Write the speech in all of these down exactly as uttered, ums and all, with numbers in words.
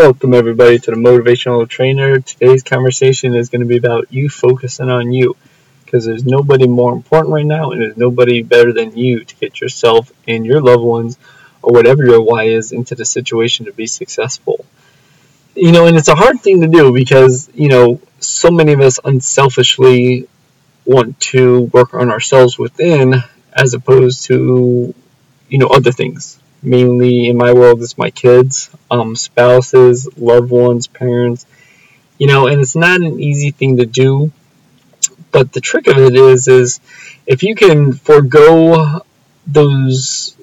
Welcome everybody to the Motivational Trainer. Today's conversation is going to be about you focusing on you, because there's nobody more important right now, and there's nobody better than you to get yourself and your loved ones, or whatever your why is, into the situation to be successful. You know, and it's a hard thing to do because, you know, so many of us unselfishly want to work on ourselves within as opposed to, you know, other things. Mainly in my world, it's my kids, um, spouses, loved ones, parents, you know, and it's not an easy thing to do. But the trick of it is, is if you can forego those,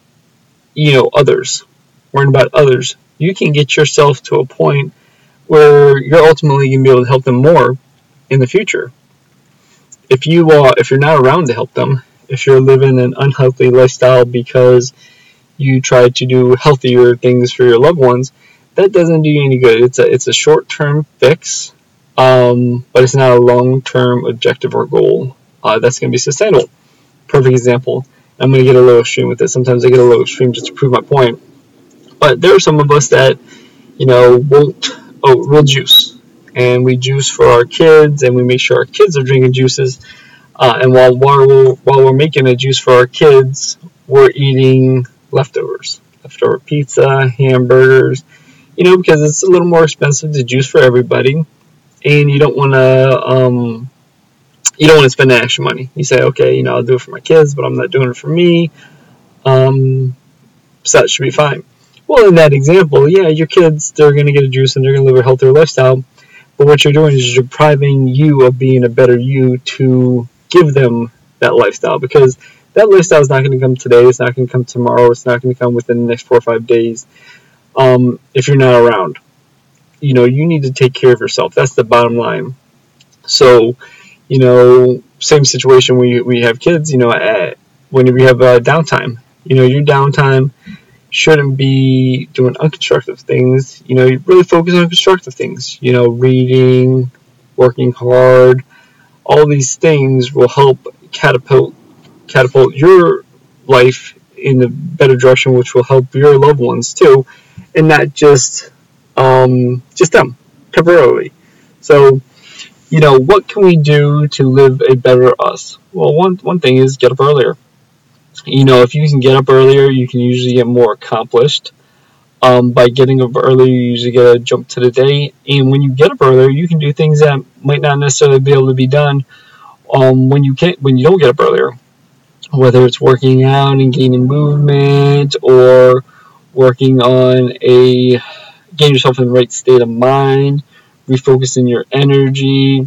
you know, others, worrying about others, you can get yourself to a point where you're ultimately going to be able to help them more in the future. If you uh, if you're not around to help them, if you're living an unhealthy lifestyle because you try to do healthier things for your loved ones, that doesn't do you any good. It's a it's a short-term fix, um, but it's not a long-term objective or goal uh, that's going to be sustainable. Perfect example. I'm going to get a little extreme with this. Sometimes I get a little extreme just to prove my point. But there are some of us that, you know, won't, oh, we'll juice. And we juice for our kids, and we make sure our kids are drinking juices. Uh, and while, while, we're, while we're making a juice for our kids, we're eating leftovers, leftover pizza, hamburgers, you know, because it's a little more expensive to juice for everybody, and you don't want to, um, you don't want to spend the extra money. You say, okay, you know, I'll do it for my kids, but I'm not doing it for me, um, so that should be fine. Well, in that example, yeah, your kids, they're going to get a juice and they're going to live a healthier lifestyle, but what you're doing is you're depriving you of being a better you to give them that lifestyle, because that lifestyle is not going to come today. It's not going to come tomorrow. It's not going to come within the next four or five days um, if you're not around. You know, you need to take care of yourself. That's the bottom line. So, you know, same situation when we, we have kids, you know, at, when we have uh, downtime. You know, your downtime shouldn't be doing unconstructive things. You know, you really focus on constructive things. You know, reading, working hard. All these things will help catapult catapult your life in a better direction, which will help your loved ones too, and not just um, just them temporarily. So, you know, what can we do to live a better us? Well, one one thing is get up earlier. You know, if you can get up earlier, you can usually get more accomplished. Um, by getting up earlier, you usually get a jump to the day, and when you get up earlier, you can do things that might not necessarily be able to be done um, when you can't when you don't get up earlier. Whether it's working out and gaining movement, or working on a getting yourself in the right state of mind, refocusing your energy,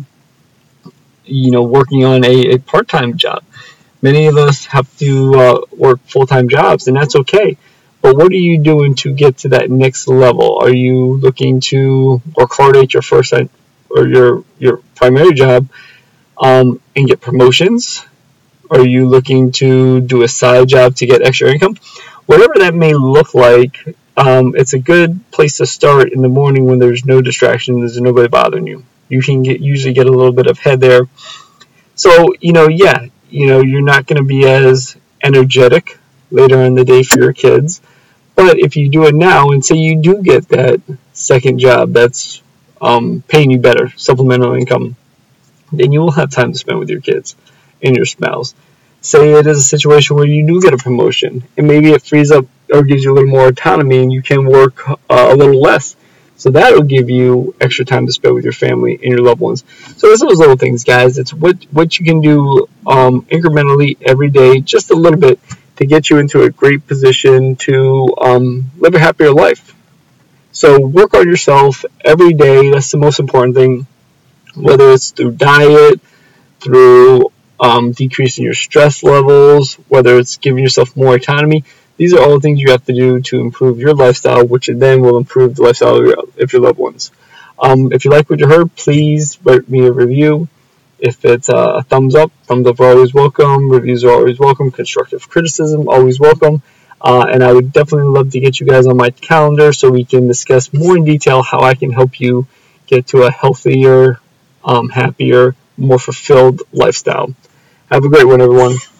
you know, working on a, a part-time job. Many of us have to uh, work full-time jobs, and that's okay. But what are you doing to get to that next level? Are you looking to work hard at your first or your your primary job um, and get promotions? Are you looking to do a side job to get extra income? Whatever that may look like, um, it's a good place to start in the morning when there's no distraction, there's nobody bothering you. You can get usually get a little bit of head there. So, you know, yeah, you know, you're not going to be as energetic later in the day for your kids. But if you do it now, and say you do get that second job that's um, paying you better, supplemental income, then you will have time to spend with your kids and your spouse. Say it is a situation where you do get a promotion, and maybe it frees up or gives you a little more autonomy, and you can work uh, a little less. So that will give you extra time to spend with your family and your loved ones. So it's those little things, guys. It's what what you can do um, incrementally every day, just a little bit, to get you into a great position to um, live a happier life. So work on yourself every day. That's the most important thing. Whether it's through diet, through Um, decreasing your stress levels, whether it's giving yourself more autonomy. These are all things you have to do to improve your lifestyle, which then will improve the lifestyle of your, of your loved ones. Um, if you like what you heard, please write me a review. If it's a thumbs up, thumbs up are always welcome. Reviews are always welcome. Constructive criticism, always welcome. Uh, and I would definitely love to get you guys on my calendar so we can discuss more in detail how I can help you get to a healthier, um, happier, more fulfilled lifestyle. Have a great one, everyone.